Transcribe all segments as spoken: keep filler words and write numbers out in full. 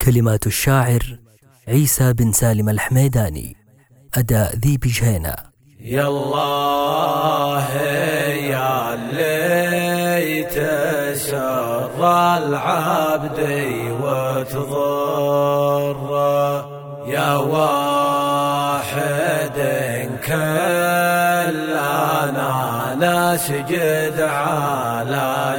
كلمات الشاعر عيسى بن سالم الحميداني، أداء ذي بجهينة. يا الله يا اللي تسر العبد وتضر، يا واحد كلنا نسجد على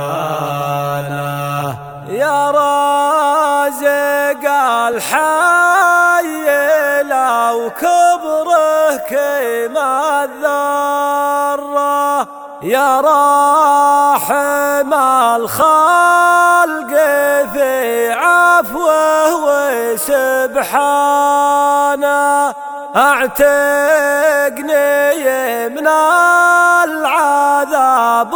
شانه، يا رازق الحي لو كبره كما الذرة، يا راحم الخلق في عفوه وسبحانه، اعتقني من العذاب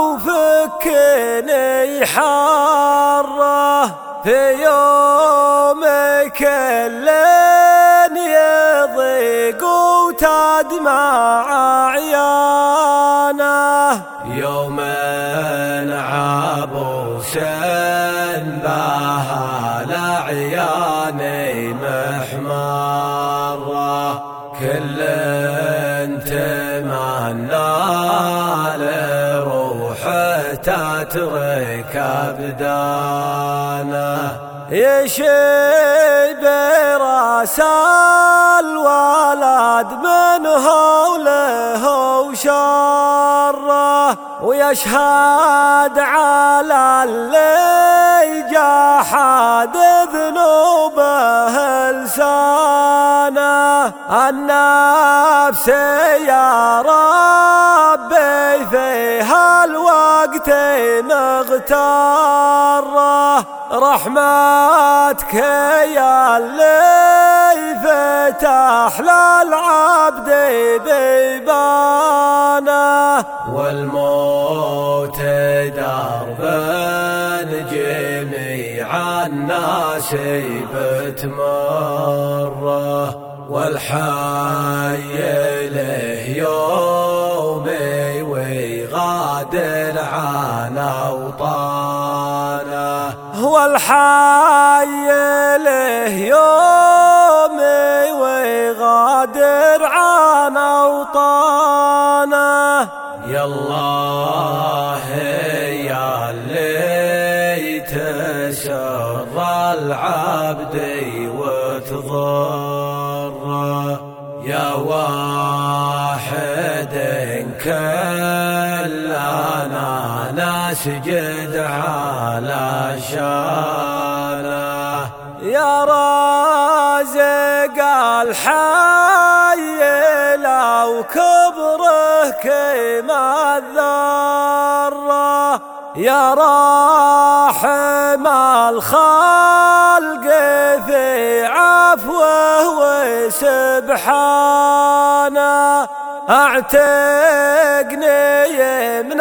وفكني حره، في يوم كل يضيق وتدمع عيانه، يوم عبوس بها لعياني محمره، كل تمنى لروحه تترك أبدانه، يشيب راس الولد من هوله وشره، ويشهد على اللي جحد ذنوبه لسانه، النفس يا ربي فيها الوقت نغتره، رحمتك يا اللي فتح للعبد بيبانه، والموت درب جميع الناس بتمره، والحي له يومي ويغادر عن أوطانه، والحي له يومي ويغادر عن أوطانه، يا الله يا اللي تسر العبد وتضر، يا واحد كلنا نسجد على شانه، يا رازق الحي لو كبره كما الذرة، يا راحم الخلق في عفوه وسبحانه، اعتقني من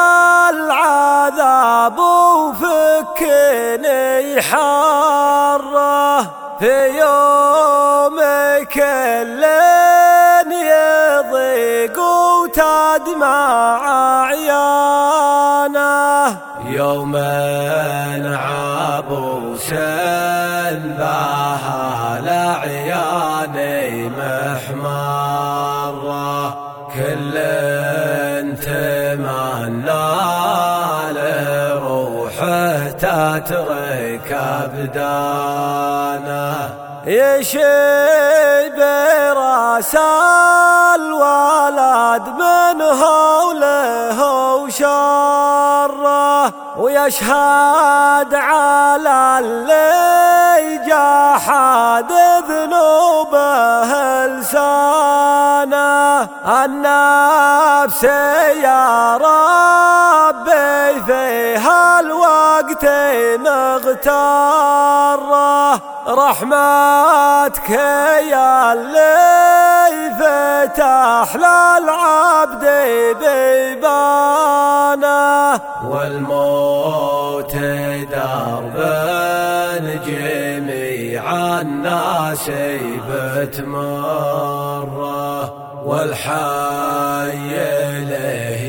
العذاب وفكني حره، في يوم كل يضيق وتدمع عيانه، يوم عبوس بها لعياني محمره، كل تمنى لروحه تترك أبدانه، يشيب راس الولد من هوله وشره، ويشهد على اللي جحد ذنوبه لسانه، النفس يا ربي فيها الوقت نغتره، رحمتك يا اللي فتح للعبد بيبانه، والموت درب جميع الناس بتمره، والحي له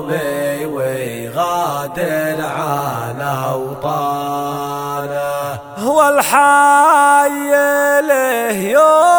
يومي ويغادر عن أوطانه. والحي له يوم